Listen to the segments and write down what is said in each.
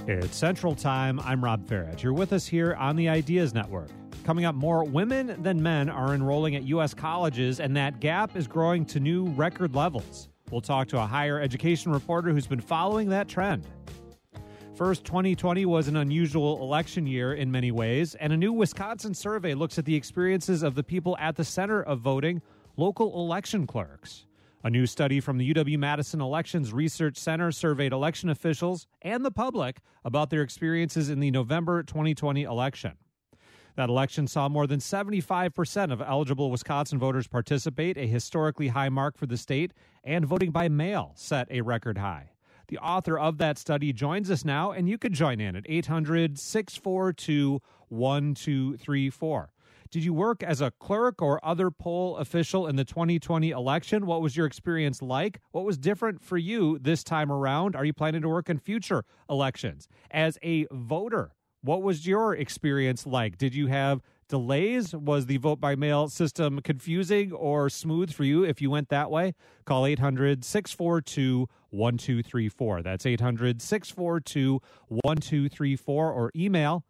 It's Central Time. I'm Rob Farage. You're with us here on the Ideas Network. Coming up, more women than men are enrolling at U.S. colleges, and that gap is growing to new record levels. We'll talk to a higher education reporter who's been following that trend. First, 2020 was an unusual election year in many ways, and a new Wisconsin survey looks at the experiences of the people at the center of voting, local election clerks. A new study from the UW-Madison Elections Research Center surveyed election officials and the public about their experiences in the November 2020 election. That election saw more than 75% of eligible Wisconsin voters participate, a historically high mark for the state, and voting by mail set a record high. The author of that study joins us now, and you can join in at 800-642-1234. Did you work as a clerk or other poll official in the 2020 election? What was your experience like? What was different for you this time around? Are you planning to work in future elections? As a voter, what was your experience like? Did you have delays? Was the vote-by-mail system confusing or smooth for you if you went that way? Call 800-642-1234. That's 800-642-1234 or email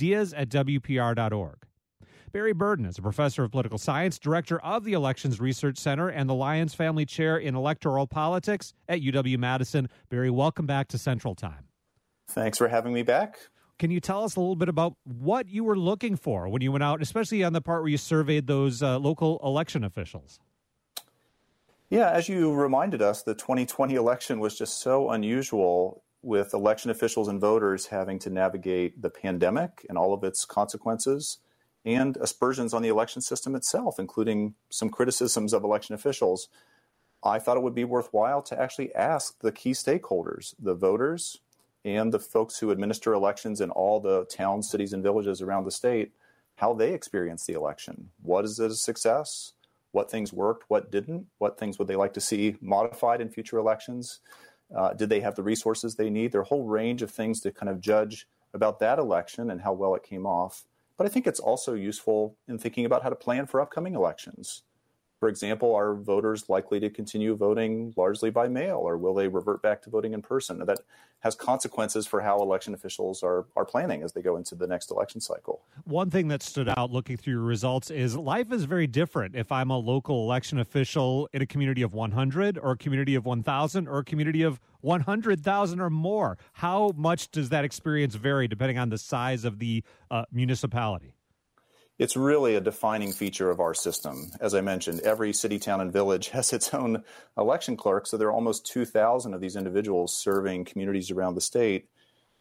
ideas@wpr.org. Barry Burden is a professor of political science, director of the Elections Research Center, and the Lyons Family Chair in Electoral Politics at UW-Madison. Barry, welcome back to Central Time. Thanks for having me back. Can you tell us a little bit about what you were looking for when you went out, especially on the part where you surveyed those local election officials? Yeah, as you reminded us, the 2020 election was just so unusual, with election officials and voters having to navigate the pandemic and all of its consequences, and aspersions on the election system itself, including some criticisms of election officials. I thought it would be worthwhile to actually ask the key stakeholders, the voters and the folks who administer elections in all the towns, cities, and villages around the state, how they experienced the election. What is it a success? What things worked? What didn't? What things would they like to see modified in future elections? Did they have the resources they need? There are a whole range of things to kind of judge about that election and how well it came off. But I think it's also useful in thinking about how to plan for upcoming elections. For example, are voters likely to continue voting largely by mail, or will they revert back to voting in person? That has consequences for how election officials are planning as they go into the next election cycle. One thing that stood out looking through your results is life is very different if I'm a local election official in a community of 100 or a community of 1,000 or a community of 100,000 or more. How much does that experience vary depending on the size of the municipality? It's really a defining feature of our system. As I mentioned, every city, town, and village has its own election clerk, so there are almost 2,000 of these individuals serving communities around the state,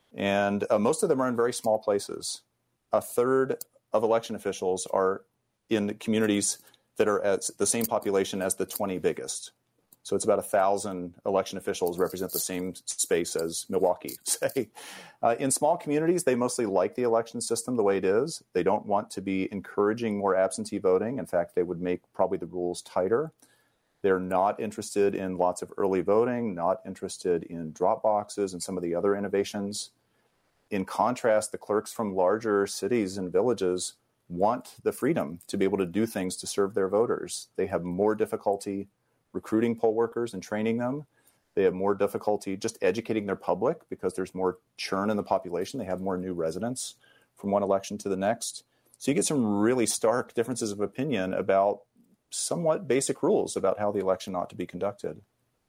and most of them are in very small places. A third of election officials are in communities that are at the same population as the 20 biggest. So it's about 1,000 election officials represent the same space as Milwaukee, say. In small communities, they mostly like the election system the way it is. They don't want to be encouraging more absentee voting. In fact, they would make probably the rules tighter. They're not interested in lots of early voting, not interested in drop boxes and some of the other innovations. In contrast, the clerks from larger cities and villages want the freedom to be able to do things to serve their voters. They have more difficulty recruiting poll workers and training them. They have more difficulty just educating their public because there's more churn in the population. They have more new residents from one election to the next. So you get some really stark differences of opinion about somewhat basic rules about how the election ought to be conducted.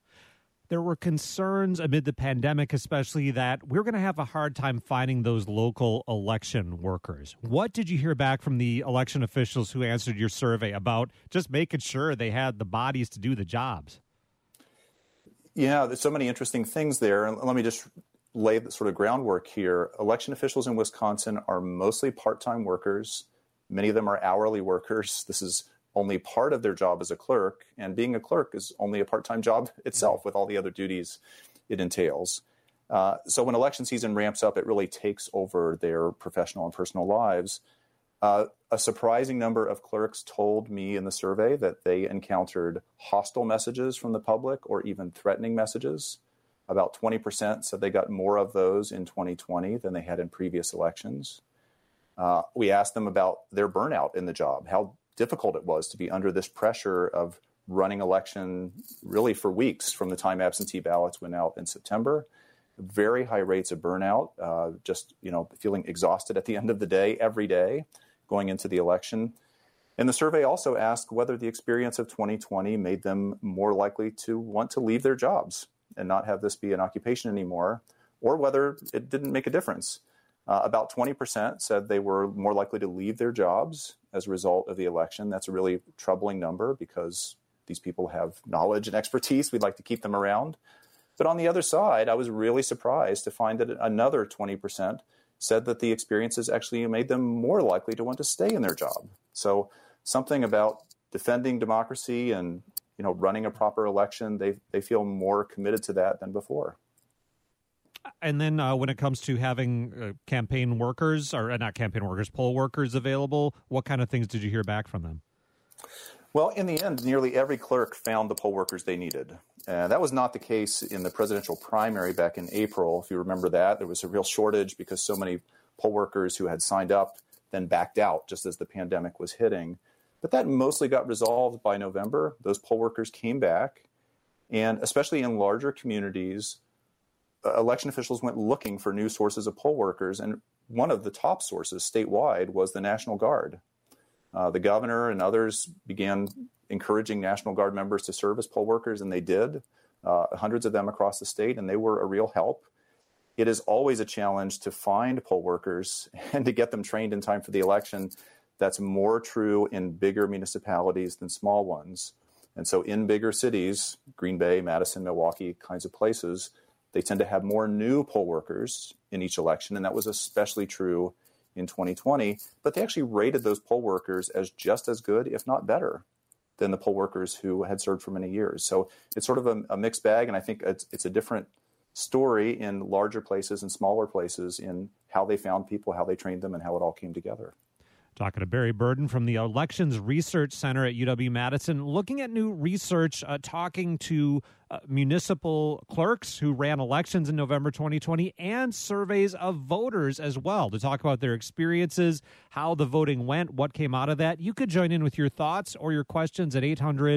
There were concerns amid the pandemic, especially, that we're going to have a hard time finding those local election workers. What did you hear back from the election officials who answered your survey about just making sure they had the bodies to do the jobs? Yeah, there's so many interesting things there. And let me just lay the sort of groundwork here. Election officials in Wisconsin are mostly part-time workers. Many of them are hourly workers. This is only part of their job as a clerk, and being a clerk is only a part-time job itself with all the other duties it entails. So when election season ramps up, it really takes over their professional and personal lives. A surprising number of clerks told me in the survey that they encountered hostile messages from the public or even threatening messages. About 20% said they got more of those in 2020 than they had in previous elections. We asked them about their burnout in the job, how difficult it was to be under this pressure of running election really for weeks from the time absentee ballots went out in September very high rates of burnout, just feeling exhausted at the end of the day, every day, going into the election. And the survey also asked whether the experience of 2020 made them more likely to want to leave their jobs and not have this be an occupation anymore, or whether it didn't make a difference. About 20% said they were more likely to leave their jobs as a result of the election. That's a really troubling number because these people have knowledge and expertise. We'd like to keep them around. But on the other side, I was really surprised to find that another 20% said that the experiences actually made them more likely to want to stay in their job. So something about defending democracy and running a proper election, they feel more committed to that than before. And then when it comes to having campaign workers, or not campaign workers, poll workers available, what kind of things did you hear back from them? Well, in the end, nearly every clerk found the poll workers they needed. That was not the case in the presidential primary back in April. If you remember that, there was a real shortage because so many poll workers who had signed up then backed out just as the pandemic was hitting. But that mostly got resolved by November. Those poll workers came back, and especially in larger communities, election officials went looking for new sources of poll workers, and one of the top sources statewide was the National Guard. The governor and others began encouraging National Guard members to serve as poll workers, and they did, hundreds of them across the state, and they were a real help. It is always a challenge to find poll workers and to get them trained in time for the election. That's more true in bigger municipalities than small ones. And so in bigger cities, Green Bay, Madison, Milwaukee, kinds of places, they tend to have more new poll workers in each election, and that was especially true in 2020. But they actually rated those poll workers as just as good, if not better, than the poll workers who had served for many years. So it's sort of a mixed bag, and I think it's a different story in larger places and smaller places in how they found people, how they trained them, and how it all came together. Talking to Barry Burden from the Elections Research Center at UW-Madison, looking at new research, talking to municipal clerks who ran elections in November 2020 and surveys of voters as well to talk about their experiences, how the voting went, what came out of that. You could join in with your thoughts or your questions at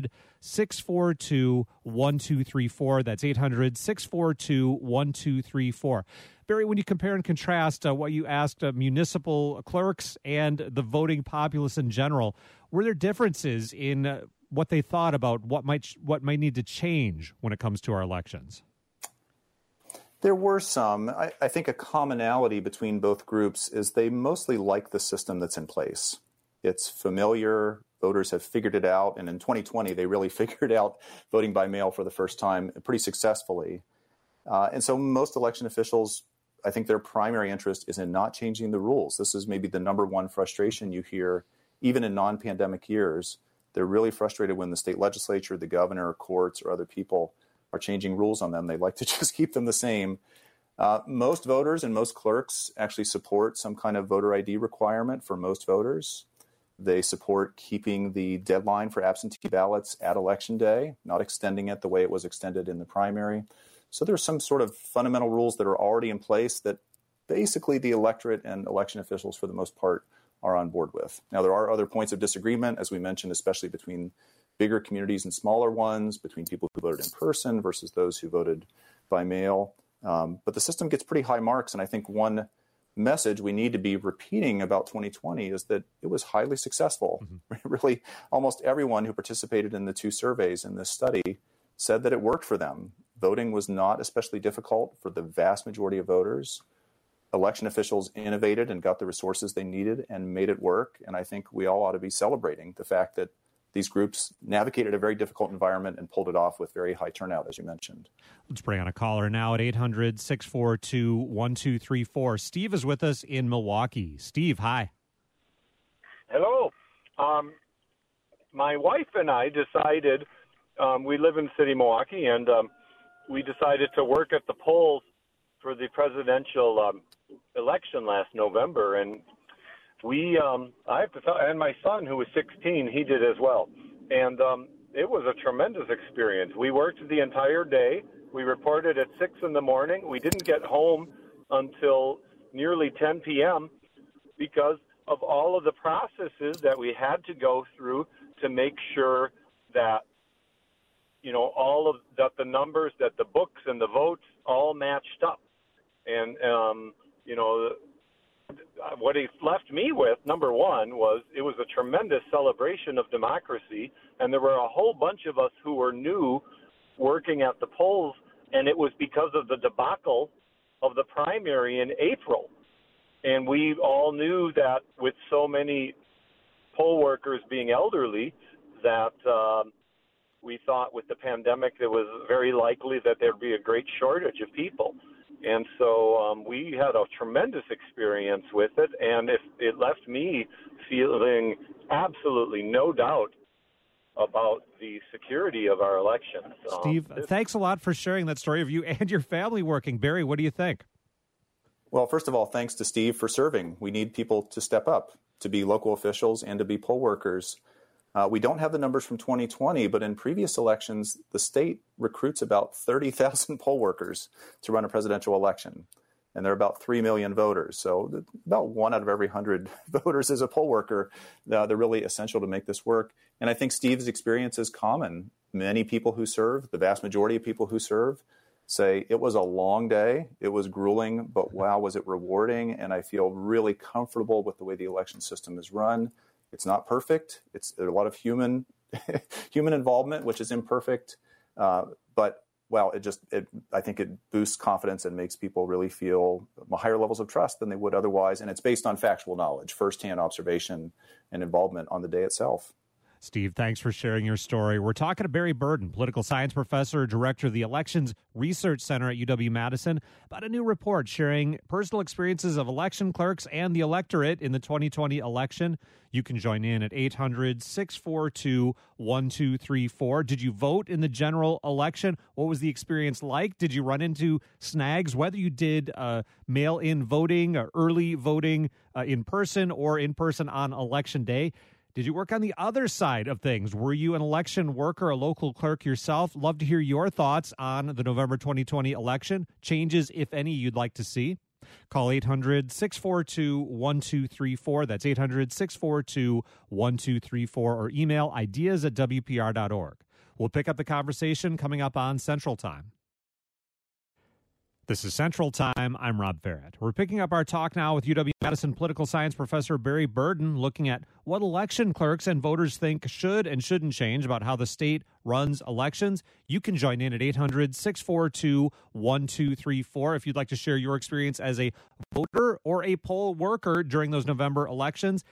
800-642-1234. That's 800-642-1234. Barry, when you compare and contrast what you asked municipal clerks and the voting populace in general, were there differences in what they thought about what might need to change when it comes to our elections? There were some. I think a commonality between both groups is they mostly like the system that's in place. It's familiar. Voters have figured it out. And in 2020, they really figured out voting by mail for the first time pretty successfully. And so most election officials, I think their primary interest is in not changing the rules. This is maybe the number one frustration you hear, even in non-pandemic years. They're really frustrated when the state legislature, the governor, or courts, or other people are changing rules on them. They like to just keep them the same. Most voters and most clerks actually support some kind of voter ID requirement for most voters. They support keeping the deadline for absentee ballots at Election Day, not extending it the way it was extended in the primary. So there's some sort of fundamental rules that are already in place that basically the electorate and election officials, for the most part, are on board with. Now, there are other points of disagreement, as we mentioned, especially between bigger communities and smaller ones, between people who voted in person versus those who voted by mail. But the system gets pretty high marks, and I think one message we need to be repeating about 2020 is that it was highly successful. Mm-hmm. Really, almost everyone who participated in the two surveys in this study said that it worked for them. Voting was not especially difficult for the vast majority of voters. Election officials innovated and got the resources they needed and made it work. And I think we all ought to be celebrating the fact that these groups navigated a very difficult environment and pulled it off with very high turnout, as you mentioned. Let's bring on a caller now at 800-642-1234. Steve is with us in Milwaukee. Steve, hi. Hello. My wife and I decided, we live in the city of Milwaukee, and we decided to work at the polls for the presidential election last November, and I have to tell, and my son, who was 16, he did as well, and it was a tremendous experience. We worked the entire day. We reported at 6 in the morning. We didn't get home until nearly 10 p.m. because of all of the processes that we had to go through to make sure that, all of that, the numbers, that the books and the votes all matched up. And, what he left me with, number one, was it was a tremendous celebration of democracy, and there were a whole bunch of us who were new working at the polls, and it was because of the debacle of the primary in April. And we all knew that with so many poll workers being elderly, that we thought with the pandemic it was very likely that there'd be a great shortage of people. And so we had a tremendous experience with it, and it left me feeling absolutely no doubt about the security of our elections. Steve, thanks a lot for sharing that story of you and your family working. Barry, what do you think? Well, first of all, thanks to Steve for serving. We need people to step up, to be local officials and to be poll workers. We don't have the numbers from 2020, but in previous elections, the state recruits about 30,000 poll workers to run a presidential election. And there are about 3 million voters. So about 1 out of every 100 voters is a poll worker. They're really essential to make this work. And I think Steve's experience is common. Many people who serve, the vast majority of people who serve, say it was a long day, it was grueling, but wow, was it rewarding. And I feel really comfortable with the way the election system is run. It's not perfect. There's a lot of human involvement, which is imperfect. But wow, I think it boosts confidence and makes people really feel higher levels of trust than they would otherwise. And it's based on factual knowledge, firsthand observation, and involvement on the day itself. Steve, thanks for sharing your story. We're talking to Barry Burden, political science professor, director of the Elections Research Center at UW-Madison, about a new report sharing personal experiences of election clerks and the electorate in the 2020 election. You can join in at 800-642-1234. Did you vote in the general election? What was the experience like? Did you run into snags, whether you did mail-in voting, or early voting in person or in person on Election Day? Did you work on the other side of things? Were you an election worker, a local clerk yourself? Love to hear your thoughts on the November 2020 election. Changes, if any, you'd like to see. Call 800-642-1234. That's 800-642-1234, or email ideas@wpr.org. We'll pick up the conversation coming up on Central Time. This is Central Time. I'm Rob Farrett. We're picking up our talk now with UW-Madison political science professor Barry Burden, looking at what election clerks and voters think should and shouldn't change about how the state runs elections. You can join in at 800-642-1234 if you'd like to share your experience as a voter or a poll worker during those November elections.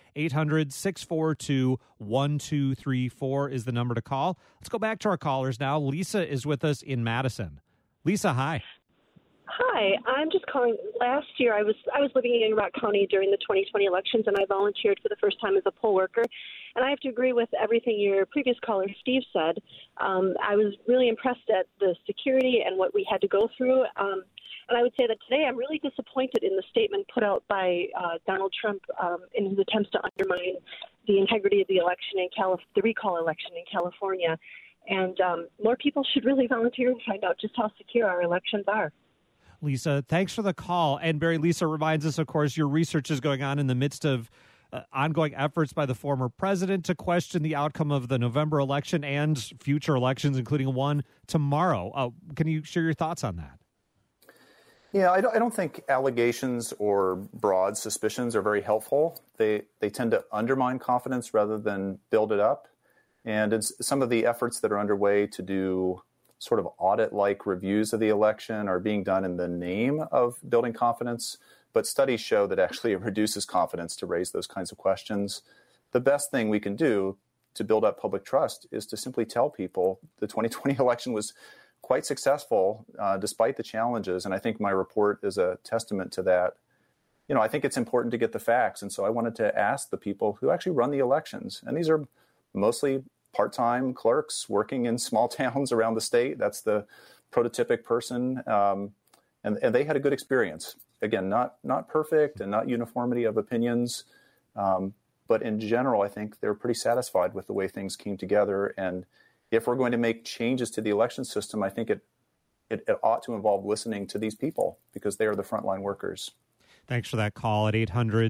800-642-1234 is the number to call. Let's go back to our callers now. Lisa is with us in Madison. Lisa, hi. Hi, I'm just calling. Last year, I was living in Rock County during the 2020 elections, and I volunteered for the first time as a poll worker. And I have to agree with everything your previous caller, Steve, said. I was really impressed at the security and what we had to go through. And I would say that today I'm really disappointed in the statement put out by Donald Trump in his attempts to undermine the integrity of the election the recall election in California. And more people should really volunteer and find out just how secure our elections are. Lisa, thanks for the call. And Barry, Lisa reminds us, of course, your research is going on in the midst of ongoing efforts by the former president to question the outcome of the November election and future elections, including one tomorrow. Can you share your thoughts on that? Yeah, I don't think allegations or broad suspicions are very helpful. They tend to undermine confidence rather than build it up. And it's some of the efforts that are underway to do sort of audit-like reviews of the election are being done in the name of building confidence, but studies show that actually it reduces confidence to raise those kinds of questions. The best thing we can do to build up public trust is to simply tell people the 2020 election was quite successful despite the challenges, and I think my report is a testament to that. You know, I think it's important to get the facts, and so I wanted to ask the people who actually run the elections, and these are mostly part-time clerks working in small towns around the state. That's the prototypic person. And they had a good experience. Again, not perfect and not uniformity of opinions. But in general, I think they're pretty satisfied with the way things came together. And if we're going to make changes to the election system, I think it ought to involve listening to these people because they are the frontline workers. Thanks for that call at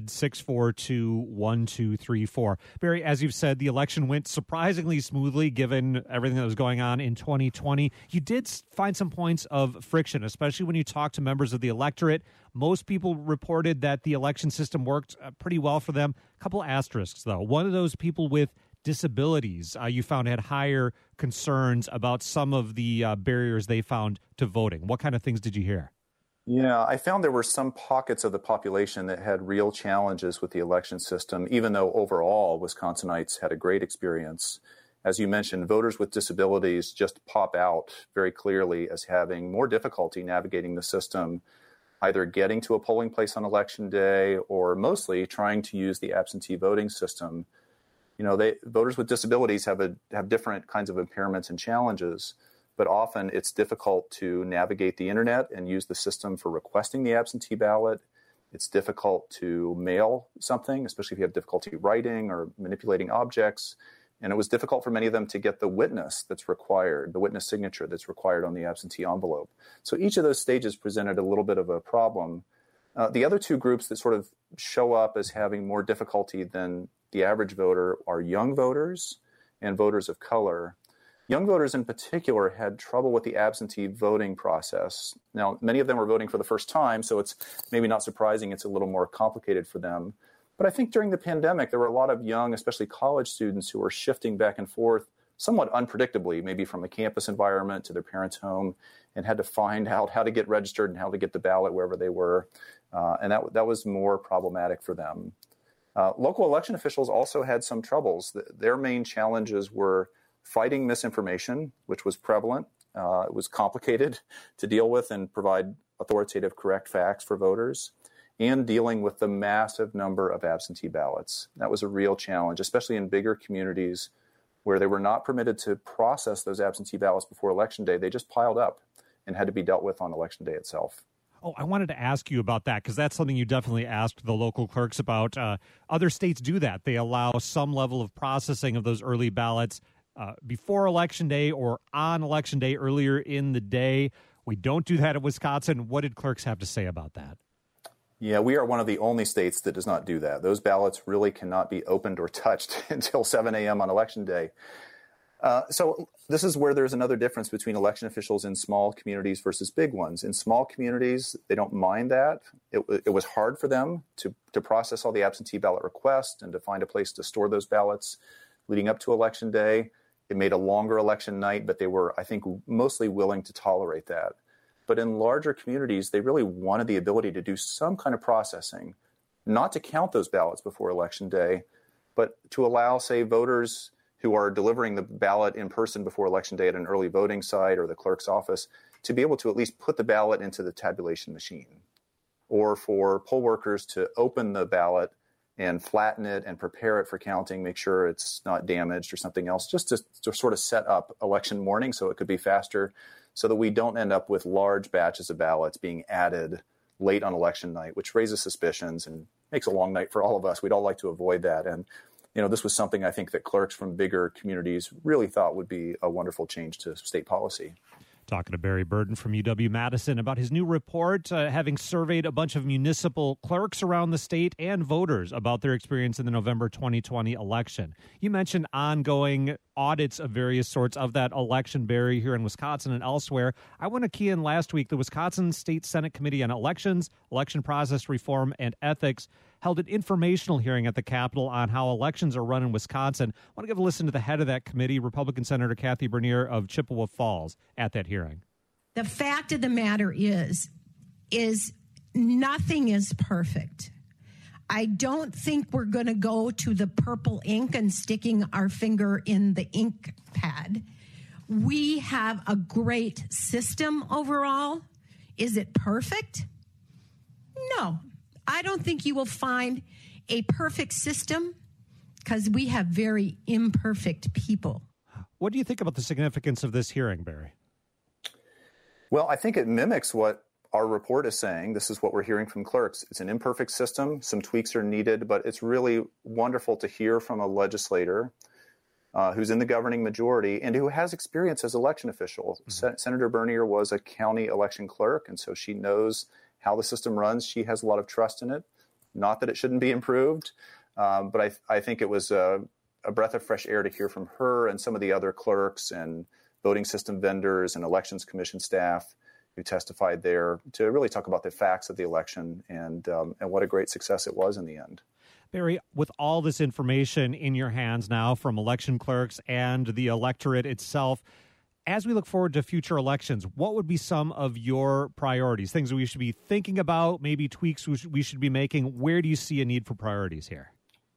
800-642-1234. Barry, as you've said, the election went surprisingly smoothly given everything that was going on in 2020. You did find some points of friction, especially when you talked to members of the electorate. Most people reported that the election system worked pretty well for them. A couple asterisks, though. One of those people with disabilities you found had higher concerns about some of the barriers they found to voting. What kind of things did you hear? Yeah, I found there were some pockets of the population that had real challenges with the election system, even though overall Wisconsinites had a great experience. As you mentioned, voters with disabilities just pop out very clearly as having more difficulty navigating the system, either getting to a polling place on election day or mostly trying to use the absentee voting system. You know, voters with disabilities have different kinds of impairments and challenges, but often it's difficult to navigate the internet and use the system for requesting the absentee ballot. It's difficult to mail something, especially if you have difficulty writing or manipulating objects. And it was difficult for many of them to get the witness that's required, the witness signature that's required on the absentee envelope. So each of those stages presented a little bit of a problem. The other two groups that sort of show up as having more difficulty than the average voter are young voters and voters of color. Young voters in particular had trouble with the absentee voting process. Now, many of them were voting for the first time, so it's maybe not surprising it's a little more complicated for them. But I think during the pandemic, there were a lot of young, especially college students, who were shifting back and forth somewhat unpredictably, maybe from a campus environment to their parents' home, and had to find out how to get registered and how to get the ballot wherever they were. And that was more problematic for them. Local election officials also had some troubles. Their main challenges were fighting misinformation, which was prevalent. It was complicated to deal with and provide authoritative, correct facts for voters, and dealing with the massive number of absentee ballots. That was a real challenge, especially in bigger communities where they were not permitted to process those absentee ballots before Election Day. They just piled up and had to be dealt with on Election Day itself. Oh, I wanted to ask you about that because that's something you definitely asked the local clerks about. Other states do that. They allow some level of processing of those early ballots before Election Day or on Election Day earlier in the day. We don't do that in Wisconsin. What did clerks have to say about that? Yeah, we are one of the only states that does not do that. Those ballots really cannot be opened or touched until 7 a.m. on Election Day. So this is where there's another difference between election officials in small communities versus big ones. In small communities, they don't mind that. It was hard for them to process all the absentee ballot requests and to find a place to store those ballots leading up to Election Day. It made a longer election night, but they were, I think, mostly willing to tolerate that. But in larger communities, they really wanted the ability to do some kind of processing, not to count those ballots before Election Day, but to allow, say, voters who are delivering the ballot in person before Election Day at an early voting site or the clerk's office to be able to at least put the ballot into the tabulation machine, or for poll workers to open the ballot and flatten it and prepare it for counting, make sure it's not damaged or something else, just to sort of set up election morning so it could be faster, so that we don't end up with large batches of ballots being added late on election night, which raises suspicions and makes a long night for all of us. We'd all like to avoid that. And, you know, this was something I think that clerks from bigger communities really thought would be a wonderful change to state policy. Talking to Barry Burden from UW-Madison about his new report, having surveyed a bunch of municipal clerks around the state and voters about their experience in the November 2020 election. You mentioned ongoing audits of various sorts of that election, Barry, here in Wisconsin and elsewhere. I want to key in last week. The Wisconsin State Senate Committee on Elections, Election Process Reform, and Ethics held an informational hearing at the Capitol on how elections are run in Wisconsin. I want to give a listen to the head of that committee, Republican Senator Kathy Bernier of Chippewa Falls, at that hearing. The fact of the matter is nothing is perfect. I don't think we're going to go to the purple ink and sticking our finger in the ink pad. We have a great system overall. Is it perfect? No. I don't think you will find a perfect system because we have very imperfect people. What do you think about the significance of this hearing, Barry? Well, I think it mimics what our report is saying. This is what we're hearing from clerks. It's an imperfect system. Some tweaks are needed, but it's really wonderful to hear from a legislator who's in the governing majority and who has experience as election official. Mm-hmm. Senator Bernier was a county election clerk, and so she knows how the system runs. She has a lot of trust in it. Not that it shouldn't be improved, but I think it was a breath of fresh air to hear from her and some of the other clerks and voting system vendors and elections commission staff who testified there to really talk about the facts of the election and what a great success it was in the end. Barry, with all this information in your hands now from election clerks and the electorate itself, as we look forward to future elections, what would be some of your priorities, things that we should be thinking about, maybe tweaks we should be making? Where do you see a need for priorities here?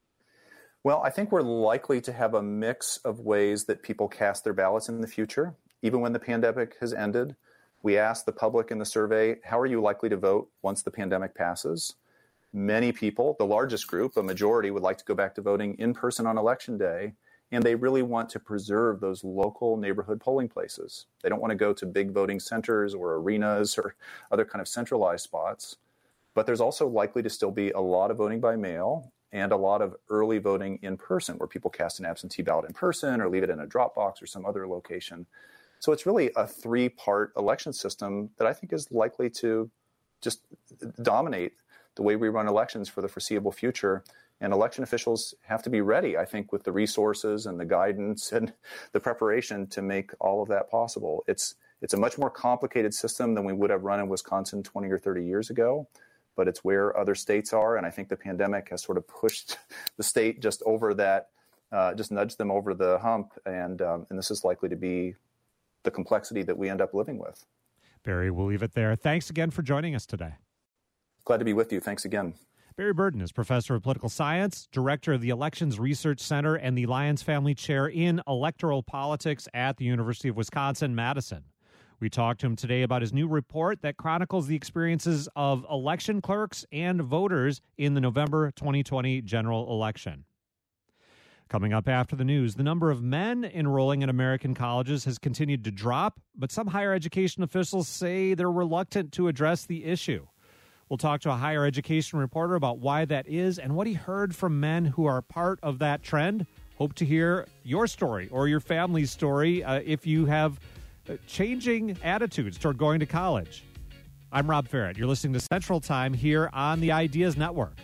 Well, I think we're likely to have a mix of ways that people cast their ballots in the future. Even when the pandemic has ended, we asked the public in the survey, how are you likely to vote once the pandemic passes? Many people, the largest group, a majority, would like to go back to voting in person on Election Day, and they really want to preserve those local neighborhood polling places. They don't want to go to big voting centers or arenas or other kind of centralized spots. But there's also likely to still be a lot of voting by mail and a lot of early voting in person, where people cast an absentee ballot in person or leave it in a drop box or some other location. So it's really a three-part election system that I think is likely to just dominate the way we run elections for the foreseeable future. And election officials have to be ready, I think, with the resources and the guidance and the preparation to make all of that possible. It's a much more complicated system than we would have run in Wisconsin 20 or 30 years ago, but it's where other states are. And I think the pandemic has sort of pushed the state just over that, just nudged them over the hump. And this is likely to be the complexity that we end up living with. Barry, we'll leave it there. Thanks again for joining us today. Glad to be with you. Thanks again. Barry Burden is professor of political science, director of the Elections Research Center, and the Lyons Family Chair in Electoral Politics at the University of Wisconsin-Madison. We talked to him today about his new report that chronicles the experiences of election clerks and voters in the November 2020 general election. Coming up after the news, the number of men enrolling in American colleges has continued to drop, but some higher education officials say they're reluctant to address the issue. We'll talk to a higher education reporter about why that is and what he heard from men who are part of that trend. Hope to hear your story or your family's story if you have changing attitudes toward going to college. I'm Rob Ferret. You're listening to Central Time here on the Ideas Network.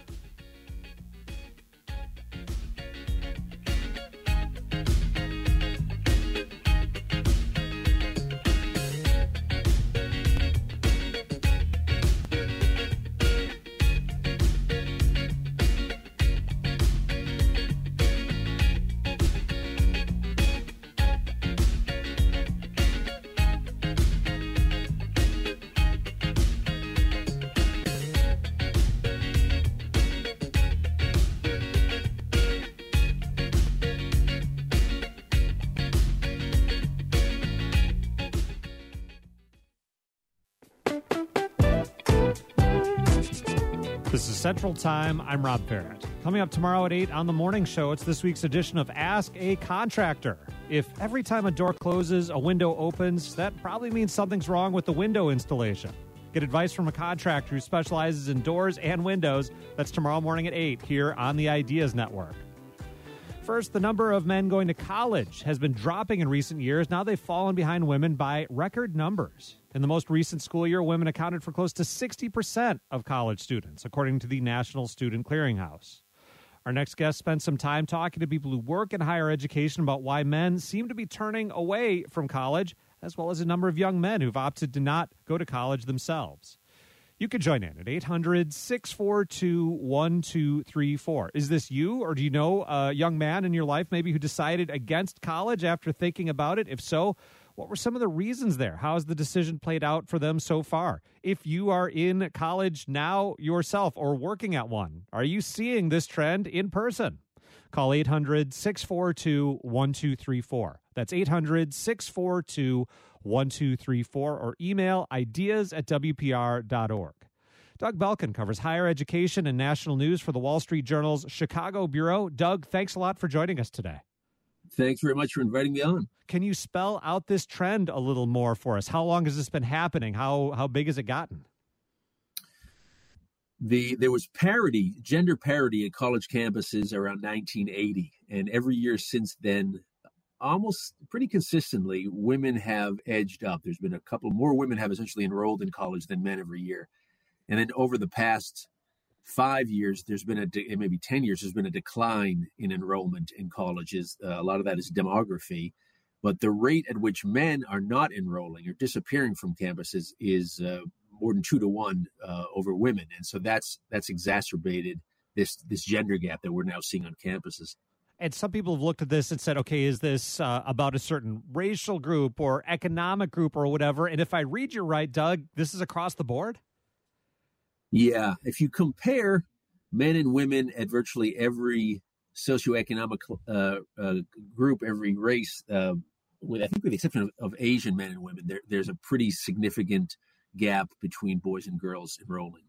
This is Central Time. I'm Rob Ferret. Coming up tomorrow at 8 on The Morning Show, it's this week's edition of Ask a Contractor. If every time a door closes, a window opens, that probably means something's wrong with the window installation. Get advice from a contractor who specializes in doors and windows. That's tomorrow morning at 8 here on the Ideas Network. First, the number of men going to college has been dropping in recent years. Now they've fallen behind women by record numbers. In the most recent school year, women accounted for close to 60% of college students, according to the National Student Clearinghouse. Our next guest spent some time talking to people who work in higher education about why men seem to be turning away from college, as well as a number of young men who've opted to not go to college themselves. You can join in at 800-642-1234. Is this you, or do you know a young man in your life maybe who decided against college after thinking about it? If so, what were some of the reasons there? How has the decision played out for them so far? If you are in college now yourself or working at one, are you seeing this trend in person? Call 800-642-1234. That's 800-642-1234 or email ideas@wpr.org. Doug Belkin covers higher education and national news for the Wall Street Journal's Chicago Bureau. Doug, thanks a lot for joining us today. Thanks very much for inviting me on. Can you spell out this trend a little more for us? How long has this been happening? How big has it gotten? There was parity, gender parity at college campuses around 1980. And every year since then, almost pretty consistently, women have edged up. There's been a couple more women have essentially enrolled in college than men every year. And then over the past 5 years, there's been maybe 10 years, there's been a decline in enrollment in colleges. A lot of that is demography. But the rate at which men are not enrolling or disappearing from campuses is more than 2 to 1 over women. And so that's exacerbated this gender gap that we're now seeing on campuses. And some people have looked at this and said, okay, is this about a certain racial group or economic group or whatever? And if I read you right, Doug, this is across the board? Yeah. If you compare men and women at virtually every socioeconomic group, every race, with the exception of Asian men and women, there's a pretty significant gap between boys and girls enrolling.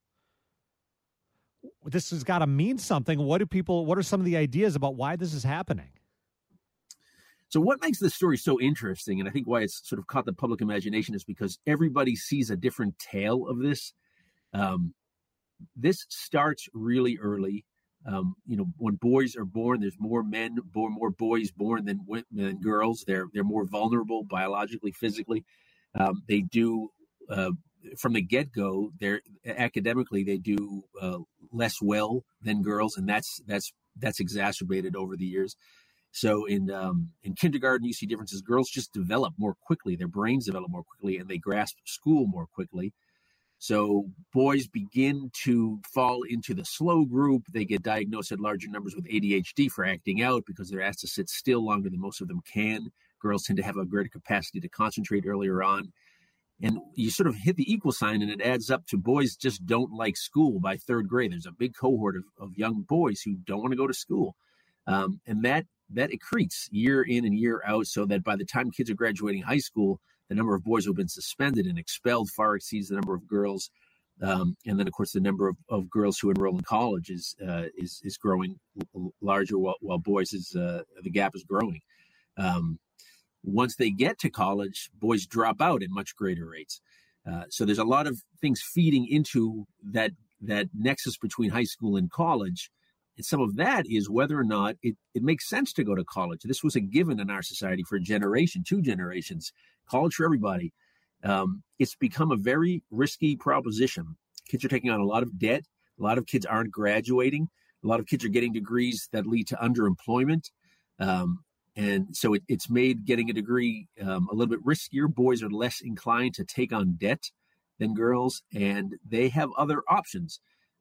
This has got to mean something. What are some of the ideas about why this is happening? So what makes this story so interesting, and I think why it's sort of caught the public imagination, is because everybody sees a different tale of this. This starts really early. When boys are born, there's more boys born than girls. They're more vulnerable biologically, physically. They do from the get-go. Academically they do less well than girls, and that's exacerbated over the years. So in kindergarten, you see differences. Girls just develop more quickly; their brains develop more quickly, and they grasp school more quickly. So boys begin to fall into the slow group. They get diagnosed at larger numbers with ADHD for acting out because they're asked to sit still longer than most of them can. Girls tend to have a greater capacity to concentrate earlier on. And you sort of hit the equal sign, and it adds up to boys just don't like school by third grade. There's a big cohort of young boys who don't want to go to school. And that accretes year in and year out, so that by the time kids are graduating high school, the number of boys who have been suspended and expelled far exceeds the number of girls. And then, of course, the number of girls who enroll in college is growing larger, while boys the gap is growing. Once they get to college, boys drop out at much greater rates. So there's a lot of things feeding into that nexus between high school and college. And some of that is whether or not it makes sense to go to college. This was a given in our society for a generation, 2 generations. College for everybody. It's become a very risky proposition. Kids are taking on a lot of debt. A lot of kids aren't graduating. A lot of kids are getting degrees that lead to underemployment. And so it's made getting a degree a little bit riskier. Boys are less inclined to take on debt than girls, and they have other options.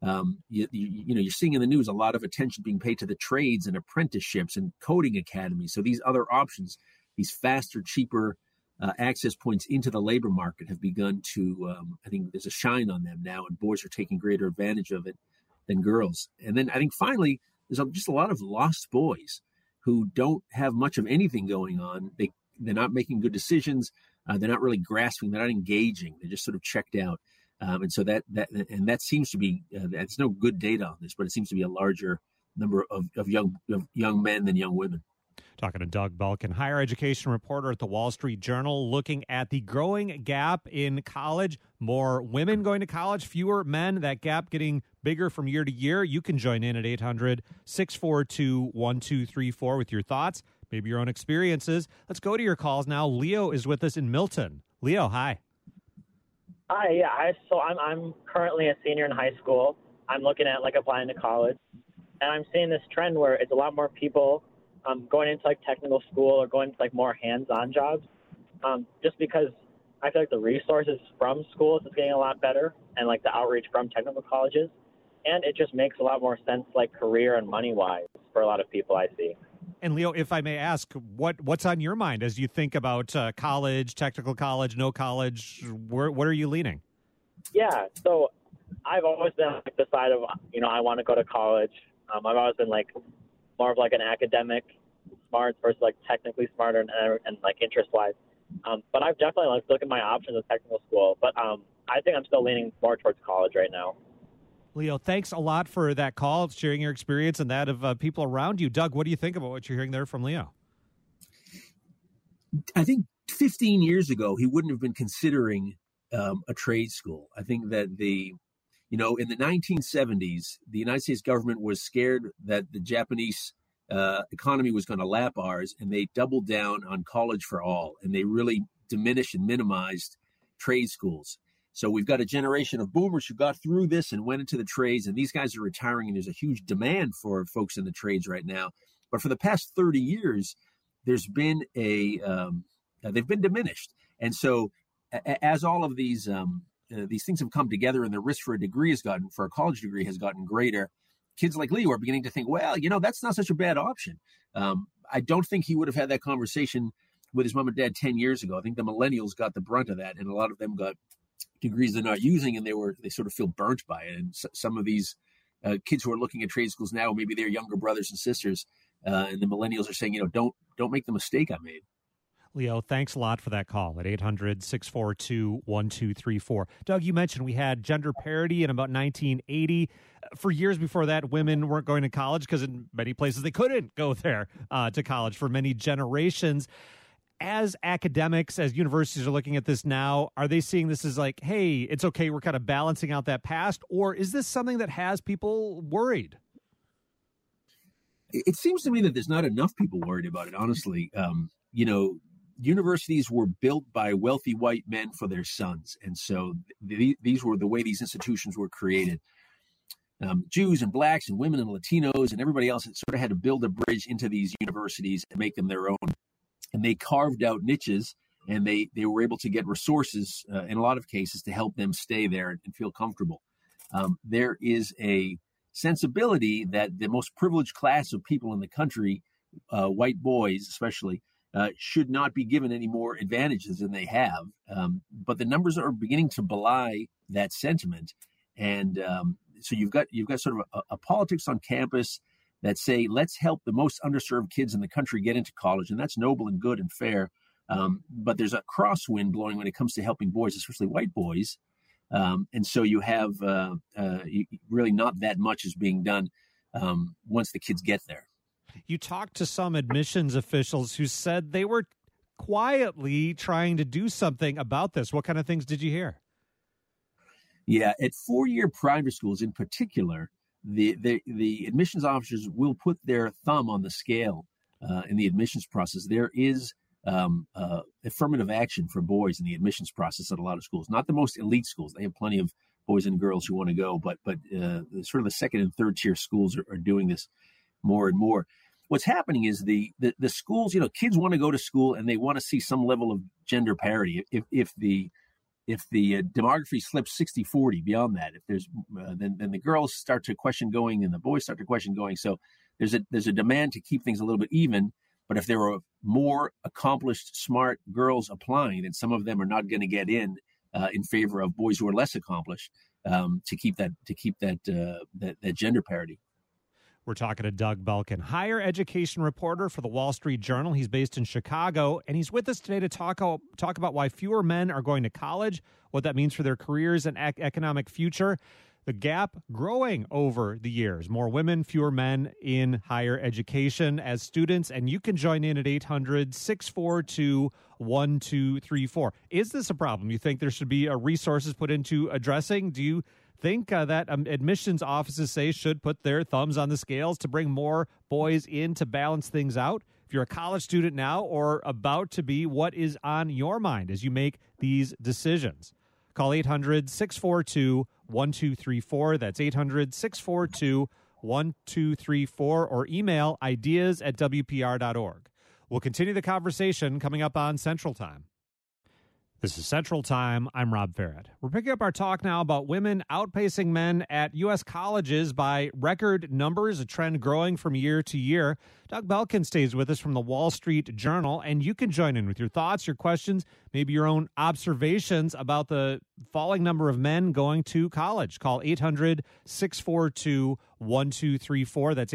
You're seeing in the news a lot of attention being paid to the trades and apprenticeships and coding academies. So these other options, these faster, cheaper access points into the labor market have begun to, I think there's a shine on them now, and boys are taking greater advantage of it than girls. And then I think finally, there's just a lot of lost boys who don't have much of anything going on. They're not making good decisions. They're not really grasping. They're not engaging. They're just sort of checked out. And so that seems to be, there's no good data on this, but it seems to be a larger number of young men than young women. Talking to Doug Belkin, higher education reporter at the Wall Street Journal, looking at the growing gap in college. More women going to college, fewer men. That gap getting bigger from year to year. You can join in at 800-642-1234 with your thoughts, maybe your own experiences. Let's go to your calls now. Leo is with us in Milton. Leo, hi. Hi, yeah. So I'm currently a senior in high school. I'm looking at applying to college, and I'm seeing this trend where it's a lot more people going into technical school or going to more hands-on jobs, just because I feel the resources from schools is getting a lot better, and the outreach from technical colleges, and it just makes a lot more sense career and money-wise for a lot of people I see. And Leo, if I may ask, what's on your mind as you think about college, technical college, no college? What are you leaning? Yeah, so I've always been on the side of, I want to go to college. I've always been more of an academic smart versus technically smarter and interest-wise. But I've definitely looked at my options of technical school. But I think I'm still leaning more towards college right now. Leo, thanks a lot for that call, sharing your experience and that of people around you. Doug, what do you think about what you're hearing there from Leo? I think 15 years ago, he wouldn't have been considering a trade school. I think that in the 1970s, the United States government was scared that the Japanese economy was going to lap ours, and they doubled down on college for all, and they really diminished and minimized trade schools. So we've got a generation of boomers who got through this and went into the trades, and these guys are retiring, and there's a huge demand for folks in the trades right now. But for the past 30 years, there's been they've been diminished. And so as all of these things have come together and the risk for a college degree has gotten greater, kids like Leo are beginning to think, well, that's not such a bad option. I don't think he would have had that conversation with his mom and dad 10 years ago. I think the millennials got the brunt of that, and a lot of them got degrees they're not using, and they sort of feel burnt by it. And some of these kids who are looking at trade schools now, maybe they're younger brothers and sisters, and the millennials are saying, don't make the mistake I made. Leo, thanks a lot for that call at 800-642-1234. Doug, you mentioned we had gender parity in about 1980. For years before that, women weren't going to college because in many places they couldn't go there to college for many generations. As academics, as universities are looking at this now, are they seeing this as like, hey, it's okay, we're kind of balancing out that past? Or is this something that has people worried? It seems to me that there's not enough people worried about it, honestly. Universities were built by wealthy white men for their sons. And so these were the way these institutions were created. Jews and blacks and women and Latinos and everybody else sort of had to build a bridge into these universities and make them their own. And they carved out niches, and they were able to get resources in a lot of cases to help them stay there and feel comfortable. There is a sensibility that the most privileged class of people in the country, white boys especially, should not be given any more advantages than they have. But the numbers are beginning to belie that sentiment. And so you've got sort of a politics on campus that say, let's help the most underserved kids in the country get into college. And that's noble and good and fair. But there's a crosswind blowing when it comes to helping boys, especially white boys. And so you have really not that much is being done once the kids get there. You talked to some admissions officials who said they were quietly trying to do something about this. What kind of things did you hear? Yeah, at four-year private schools in particular, the admissions officers will put their thumb on the scale in the admissions process. There is affirmative action for boys in the admissions process at a lot of schools. Not the most elite schools; they have plenty of boys and girls who want to go, but sort of the second and third tier schools are doing this more and more. What's happening is the schools, kids want to go to school and they want to see some level of gender parity. If the demography slips 60-40 beyond that, if there's then the girls start to question going and the boys start to question going. So there's a demand to keep things a little bit even. But if there are more accomplished, smart girls applying, then some of them are not going to get in favor of boys who are less accomplished to keep that gender parity. We're talking to Doug Belkin, higher education reporter for the Wall Street Journal. He's based in Chicago, and he's with us today to talk about why fewer men are going to college, what that means for their careers and economic future. The gap growing over the years. More women, fewer men in higher education as students, and you can join in at 800-642-1234. Is this a problem you think there should be resources put into addressing? Do you think that admissions offices should put their thumbs on the scales to bring more boys in to balance things out? If you're a college student now or about to be, what is on your mind as you make these decisions? Call 800-642-1234. That's 800-642-1234 or email ideas@wpr.org. We'll continue the conversation coming up on Central Time. This is Central Time. I'm Rob Farrett. We're picking up our talk now about women outpacing men at U.S. colleges by record numbers, a trend growing from year to year. Doug Belkin stays with us from the Wall Street Journal, and you can join in with your thoughts, your questions, maybe your own observations about the falling number of men going to college. Call 800-642-1234. That's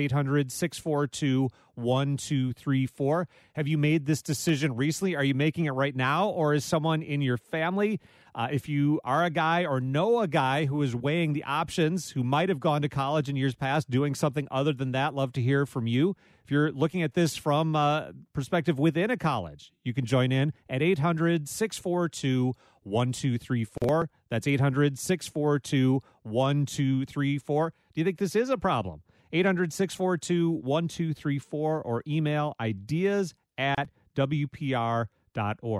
800-642-1234. Have you made this decision recently? Are you making it right now, or is someone in your family? If you are a guy or know a guy who is weighing the options, who might have gone to college in years past, doing something other than that, love to hear from you. If you're looking at this from perspective within a college, you can join in at 800-642-1234. That's 800-642-1234. Do you think this is a problem? 800-642-1234 or email ideas@wpr.org.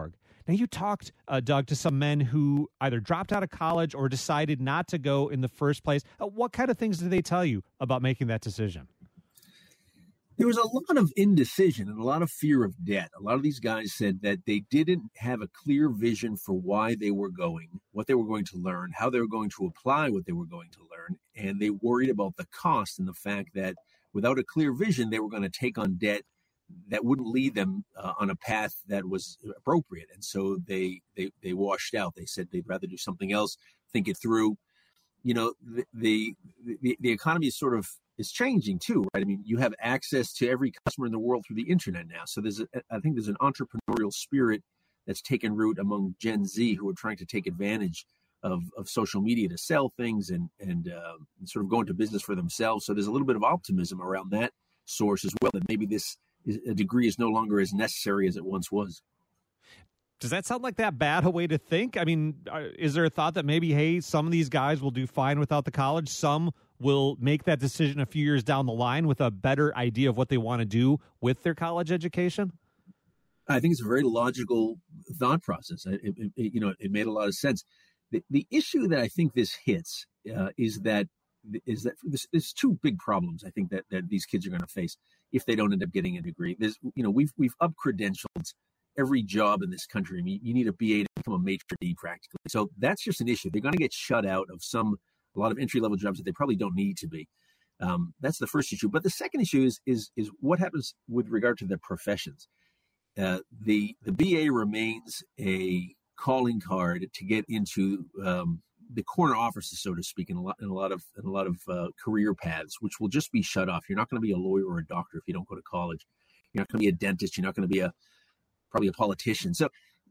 Now, you talked, Doug, to some men who either dropped out of college or decided not to go in the first place. What kind of things did they tell you about making that decision? There was a lot of indecision and a lot of fear of debt. A lot of these guys said that they didn't have a clear vision for why they were going, what they were going to learn, how they were going to apply what they were going to learn. And they worried about the cost and the fact that without a clear vision, they were going to take on debt that wouldn't lead them on a path that was appropriate. And so they washed out. They said they'd rather do something else, think it through. You know, the economy is changing too, right? I mean, you have access to every customer in the world through the internet now. So I think there's an entrepreneurial spirit that's taken root among Gen Z who are trying to take advantage of social media to sell things and sort of go into business for themselves. So there's a little bit of optimism around that source as well, that maybe a degree is no longer as necessary as it once was. Does that sound like that bad a way to think? I mean, is there a thought that maybe, hey, some of these guys will do fine without the college, some will make that decision a few years down the line with a better idea of what they want to do with their college education? I think it's a very logical thought process. It made a lot of sense. The issue that I think this hits is that there's two big problems I think that these kids are going to face if they don't end up getting a degree. We've up-credentialed every job in this country. I mean, you need a BA to become a maitre d' practically. So that's just an issue. They're going to get shut out of a lot of entry-level jobs that they probably don't need to be. That's the first issue. But the second issue is what happens with regard to the professions. The BA remains a calling card to get into the corner offices, so to speak, in a lot of career paths, which will just be shut off. You're not going to be a lawyer or a doctor if you don't go to college. You're not going to be a dentist. You're not going to be probably a politician. So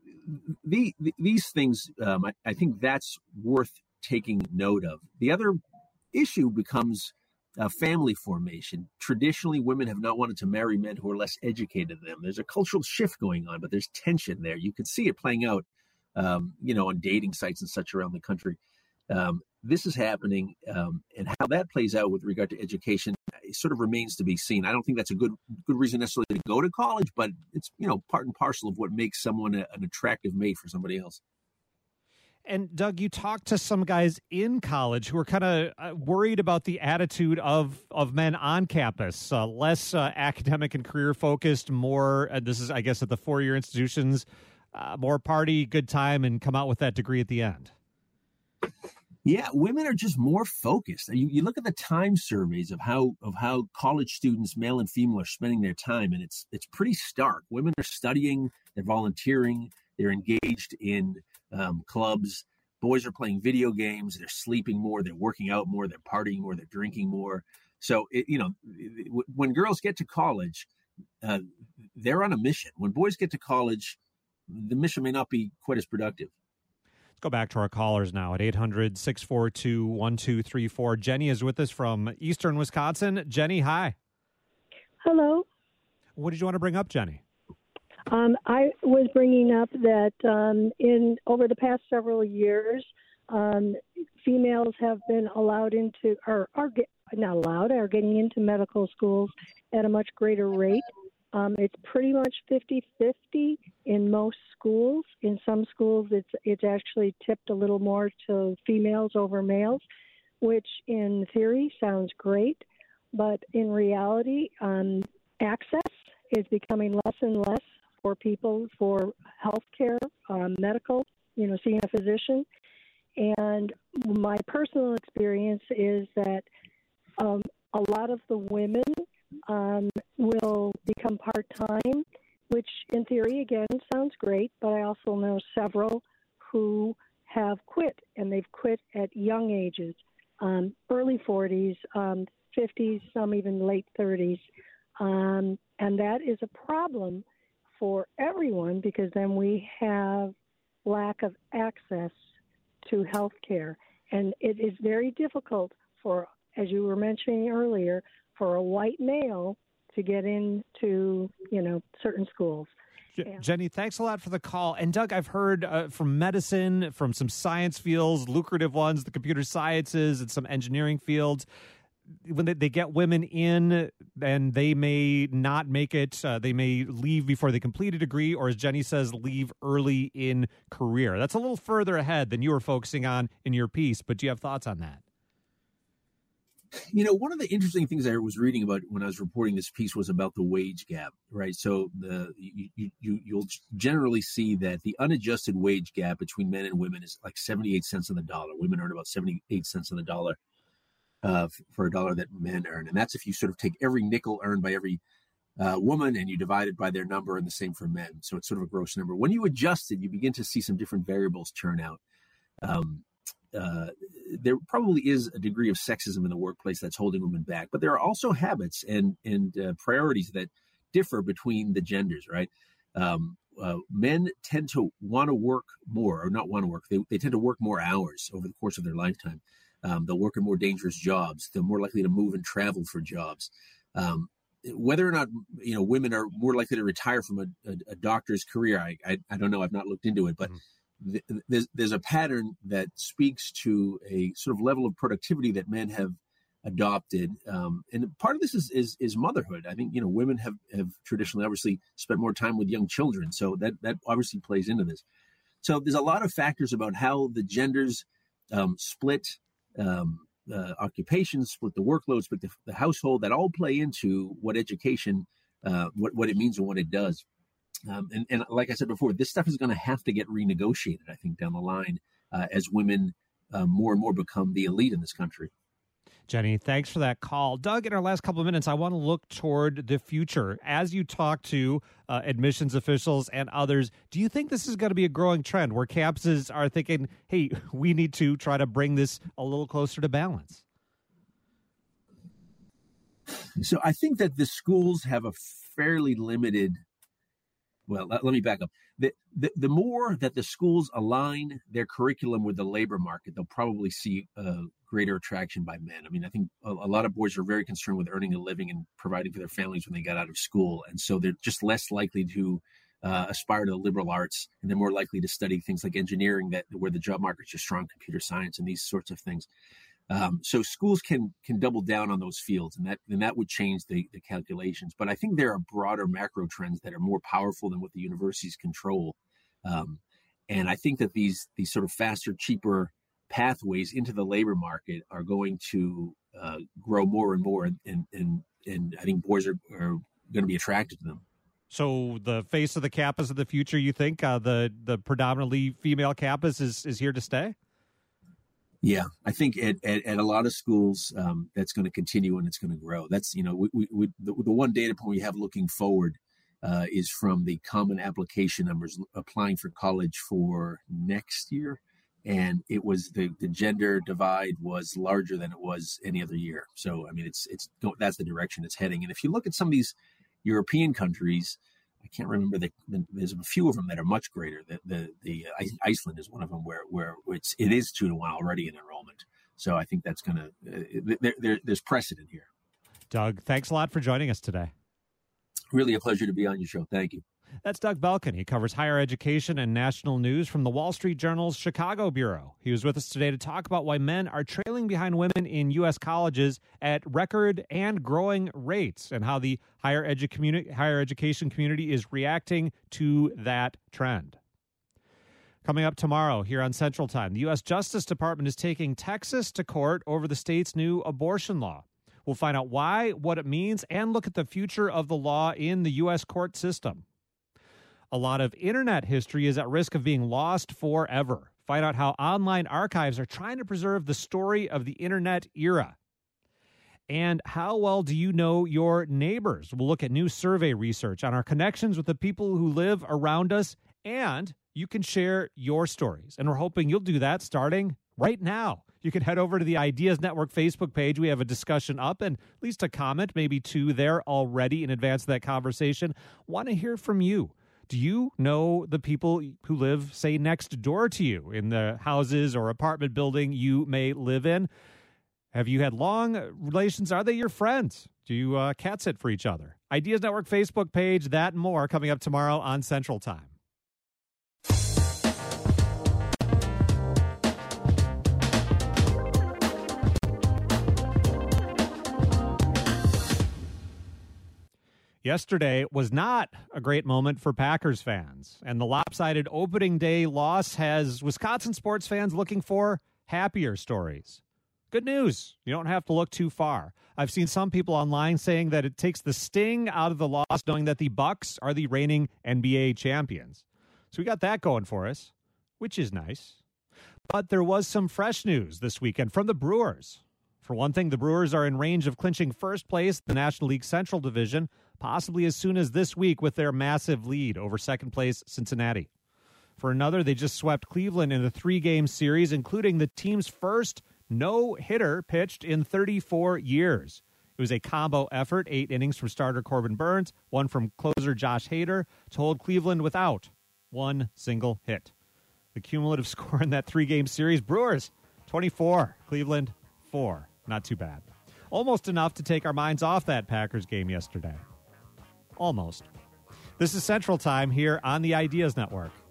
these things, I think that's worth taking note of. The other issue becomes family formation. Traditionally, women have not wanted to marry men who are less educated than them. There's a cultural shift going on, but there's tension there. You can see it playing out, on dating sites and such around the country. This is happening, and how that plays out with regard to education sort of remains to be seen. I don't think that's a good reason necessarily to go to college, but it's part and parcel of what makes someone an attractive mate for somebody else. And Doug, you talked to some guys in college who are kind of worried about the attitude of men on campus, less academic and career focused, more, this is, I guess, at the four-year institutions, more party, good time, and come out with that degree at the end. Yeah, women are just more focused. You look at the time surveys of how college students, male and female, are spending their time, and it's pretty stark. Women are studying, they're volunteering, they're engaged in clubs. Boys are playing video games, they're sleeping more, they're working out more, they're partying more, they're drinking more. So, when girls get to college, they're on a mission. When boys get to college, the mission may not be quite as productive. Let's go back to our callers now at 800-642-1234. Jenny is with us from Eastern Wisconsin. Jenny, hi. Hello. What did you want to bring up, Jenny? I was bringing up that over the past several years, females have been allowed into, or are getting into medical schools at a much greater rate. It's pretty much 50-50 in most schools. In some schools, it's actually tipped a little more to females over males, which in theory sounds great, but in reality, access is becoming less and less for people for health care, medical, seeing a physician. And my personal experience is that a lot of the women will become part-time, which in theory, again, sounds great, but I also know several who have quit, and they've quit at young ages, early 40s, 50s, some even late 30s. And that is a problem for everyone because then we have lack of access to health care. And it is very difficult for, as you were mentioning earlier, for a white male to get into, certain schools. Jenny, thanks a lot for the call. And Doug, I've heard from medicine, from some science fields, lucrative ones, the computer sciences and some engineering fields. when they get women in and they may not make it, they may leave before they complete a degree, or as Jenny says, leave early in career. That's a little further ahead than you were focusing on in your piece, but do you have thoughts on that? One of the interesting things I was reading about when I was reporting this piece was about the wage gap, right? So you'll generally see that the unadjusted wage gap between men and women is like 78 cents on the dollar. Women earn about 78 cents on the dollar for a dollar that men earn. And that's if you sort of take every nickel earned by every woman and you divide it by their number, and the same for men. So it's sort of a gross number. When you adjust it, you begin to see some different variables turn out. There probably is a degree of sexism in the workplace that's holding women back, but there are also habits and priorities that differ between the genders, right? Men tend to want to work more, or not want to work. They tend to work more hours over the course of their lifetime. They'll work in more dangerous jobs. They're more likely to move and travel for jobs. Whether or not women are more likely to retire from a doctor's career, I don't know. I've not looked into it, but there's a pattern that speaks to a sort of level of productivity that men have adopted, and part of this is motherhood. I think women have traditionally obviously spent more time with young children, so that obviously plays into this. So there's a lot of factors about how the genders split occupations, split the workload, split the household, that all play into what education, what it means and what it does. And like I said before, this stuff is going to have to get renegotiated, I think, down the line as women more and more become the elite in this country. Jenny, thanks for that call. Doug, in our last couple of minutes, I want to look toward the future. As you talk to admissions officials and others, do you think this is going to be a growing trend where campuses are thinking, hey, we need to try to bring this a little closer to balance? So I think that the schools have a fairly limited... Well, let me back up. The more that the schools align their curriculum with the labor market, they'll probably see greater attraction by men. I mean, I think a lot of boys are very concerned with earning a living and providing for their families when they get out of school. And so they're just less likely to aspire to the liberal arts, and they're more likely to study things like engineering, where the job markets are strong, computer science, and these sorts of things. So schools can double down on those fields, and that would change the calculations. But I think there are broader macro trends that are more powerful than what the universities control. And I think that these sort of faster, cheaper pathways into the labor market are going to grow more and more, and I think boys are going to be attracted to them. So the face of the campus of the future, you think the predominantly female campus is here to stay? Yeah, I think at a lot of schools that's going to continue and it's going to grow. That's the one data point we have looking forward is from the common application numbers applying for college for next year, and it was the gender divide was larger than it was any other year. So I mean, that's the direction it's heading. And if you look at some of these European countries, I can't remember there's a few of them that are much greater. The Iceland is one of them where it is 2-1 already in enrollment. So I think that's going to there's precedent here. Doug, thanks a lot for joining us today. Really a pleasure to be on your show. Thank you. That's Doug Belkin. He covers higher education and national news from the Wall Street Journal's Chicago Bureau. He was with us today to talk about why men are trailing behind women in U.S. colleges at record and growing rates, and how the higher education community is reacting to that trend. Coming up tomorrow here on Central Time, the U.S. Justice Department is taking Texas to court over the state's new abortion law. We'll find out why, what it means, and look at the future of the law in the U.S. court system. A lot of internet history is at risk of being lost forever. Find out how online archives are trying to preserve the story of the internet era. And how well do you know your neighbors? We'll look at new survey research on our connections with the people who live around us, and you can share your stories. And we're hoping you'll do that starting right now. You can head over to the Ideas Network Facebook page. We have a discussion up and at least a comment, maybe two there already in advance of that conversation. Want to hear from you. Do you know the people who live, say, next door to you in the houses or apartment building you may live in? Have you had long relations? Are they your friends? Do you cat sit for each other? Ideas Network Facebook page, that and more coming up tomorrow on Central Time. Yesterday was not a great moment for Packers fans, and the lopsided opening day loss has Wisconsin sports fans looking for happier stories. Good news. You don't have to look too far. I've seen some people online saying that it takes the sting out of the loss knowing that the Bucks are the reigning NBA champions. So we got that going for us, which is nice. But there was some fresh news this weekend from the Brewers. For one thing, the Brewers are in range of clinching first place in the National League Central Division, possibly as soon as this week with their massive lead over second place Cincinnati. For another, they just swept Cleveland in a 3-game series, including the team's first no-hitter pitched in 34 years. It was a combo effort, 8 innings from starter Corbin Burns, 1 from closer Josh Hader, to hold Cleveland without one single hit. The cumulative score in that 3-game series, Brewers 24, Cleveland 4. Not too bad. Almost enough to take our minds off that Packers game yesterday. Almost. This is Central Time here on the Ideas Network.